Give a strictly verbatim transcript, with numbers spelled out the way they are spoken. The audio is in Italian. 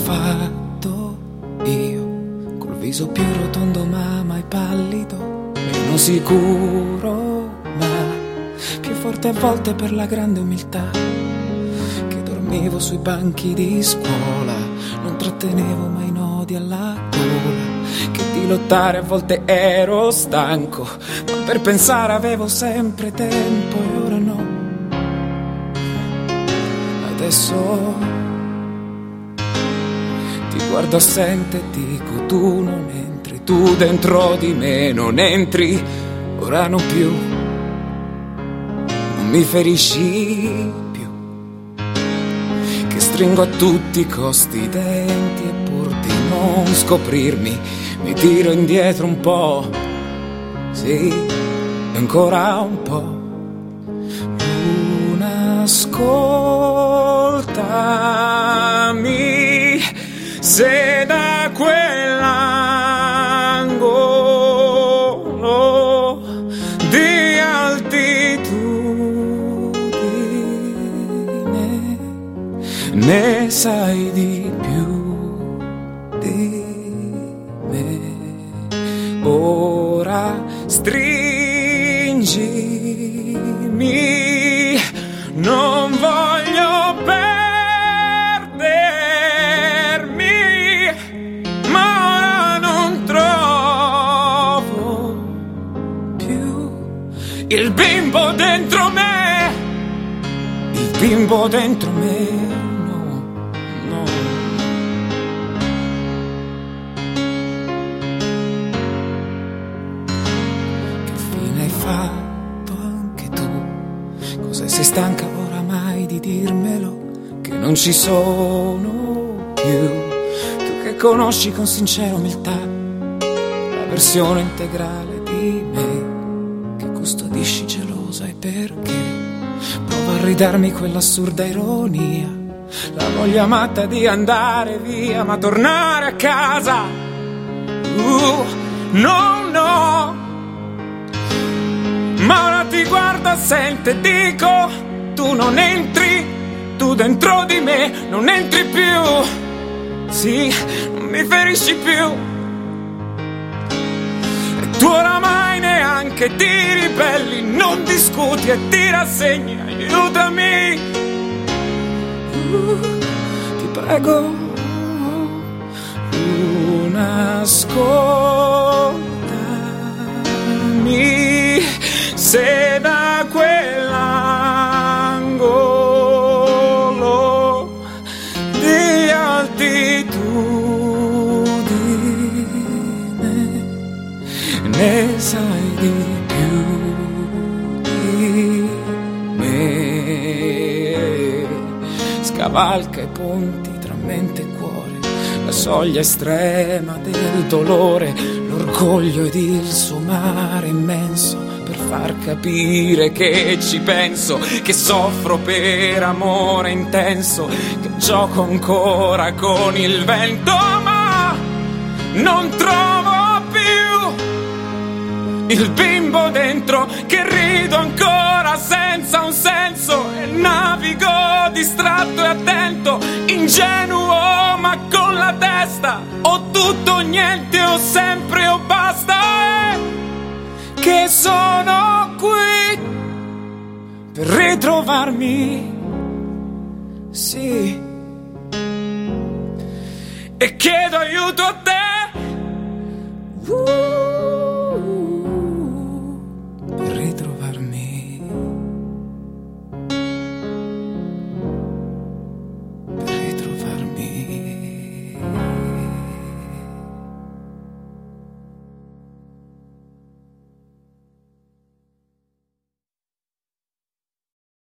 fatto io, col viso più rotondo ma mai pallido, meno sicuro ma più forte a volte per la grande umiltà, che dormivo sui banchi di scuola, non trattenevo mai nodi alla gola, che di lottare a volte ero stanco, ma per pensare avevo sempre tempo e ora no. Adesso ti guardo assente e dico tu non entri, tu dentro di me non entri, ora non più, non mi ferisci più, che stringo a tutti i costi i denti e pur di non scoprirmi mi tiro indietro un po', sì, ancora un po'. Luna, ascoltami, se da quell'angolo di altitudine ne sai di più di me, ora stringimi, non voglio perdermi, ma ora non trovo più il bimbo dentro me, il bimbo dentro me. Sei stanca oramai di dirmelo, che non ci sono più, tu che conosci con sincera umiltà la versione integrale di me, che custodisci gelosa e perché prova a ridarmi quell'assurda ironia, la voglia matta di andare via ma tornare a casa, uh, no no. Ma ora ti guardo assente e dico tu non entri, tu dentro di me non entri più, sì, non mi ferisci più, e tu oramai neanche ti ribelli, non discuti e ti rassegni, aiutami, uh, ti prego, un'ascoltami, se da quell'angolo di altitudine ne sai di più di me, scavalca i ponti tra mente e cuore, la soglia estrema del dolore, l'orgoglio ed il suo mare immenso, per far capire che ci penso, che soffro per amore intenso, che gioco ancora con il vento, ma non trovo più il bimbo dentro, che rido ancora senza un senso e navigo distratto e attento, ingenuo ma con la testa, o tutto o niente, o sempre o basta, eh? Che sono qui per ritrovarmi, sì, e chiedo aiuto a te. Uh.